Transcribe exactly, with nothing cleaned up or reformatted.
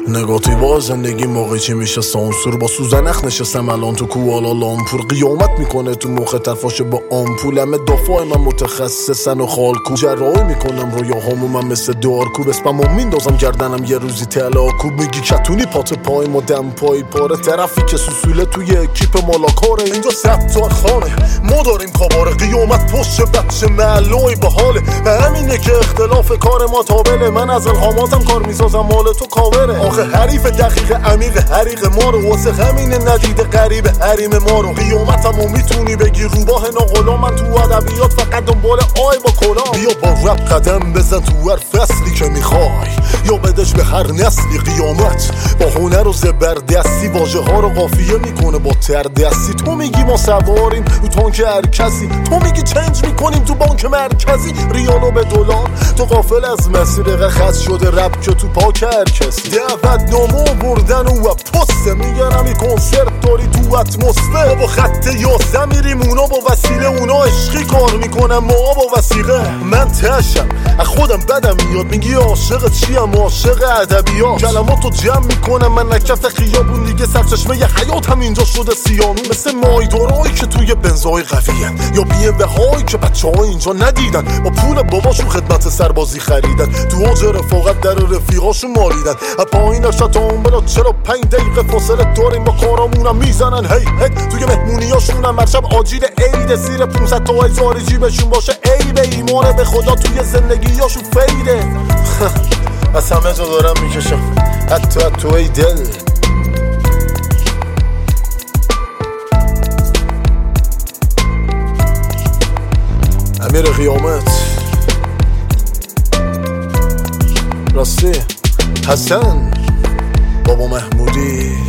نگاتیوا زندگی موقعی چی میشه سانسور با سوزنخ نشستم الان تو کوالالامپور قیامت میکنه تو مخ طرفاشه با آمپول همه دفاع من متخصصن و خالکو جراحی میکنم رویاهامو من مثل دارکو بسپمو میندازم گردنم یه روزی تلاکو میگی کتونی پات پای ما دم پای پاره طرفی که سوسوله توی اکیپ مالاکاره اینجا ستار خانه ما داریم کاباره قیامت پشت بچه معلوی با حاله و همینه که اختلاف کار ما تابله من از الهاماتم کار میسازم مال تو کاوره آخه حریف دقیق عمیق حریق ما رو واسه همینه ندیده قریب حریم ما رو قیامتمو میتونی بگی روباه ناغلا من تو ادبیات فقط دنبال آی با کلا بیا با رپ قدم بزن تو هر فصلی که میخوای یا بدش به هر نسلی قیامت با هنر و زبردستی واژه ها رو قافیه میکنه با تردستی تو میگی ما سواریم تو تانک هر کسی تو میگی چنج میکنیم تو بانک مرکزی ریالو به دلار تو غافل از مسیر خط شده رپ که تو پاک هر کسی دعوت نامو بردن و پسته میگنم این کنسرت داری تو اتمسفر با خط یاسه میریم اونا با وسیله اونا عشقی کار میکنم ما با وسیقه من تشم از خودم بدم میاد میگی عاشق چیم عاشق ادبیات کلماتو جمع میکنم من نکف خیابون دیگه سرچشمه ی حیات هم اینجا شده سیانون مثل مایدارایی که توی بنزای قویه یا بی ام هایی که بچه ها اینجا ندیدن با پول باباشون خدمت سربازی خریدن تو اوج رفاقت در رفیقاشون ماریدن پایین شتام بلا چرا پنج دقیقه فاصله داریم با کارامونم میزنن هی هی توی مهمونیاشون هم مرشب آجیل عید زیر پونصد تا هزار جیبشون باشه ای به ایمان به خدا توی زندگیاشون فیده از همه جا دارم میکشم حتی تو ای دل امیر قیامت راستی حسن بابا محمودی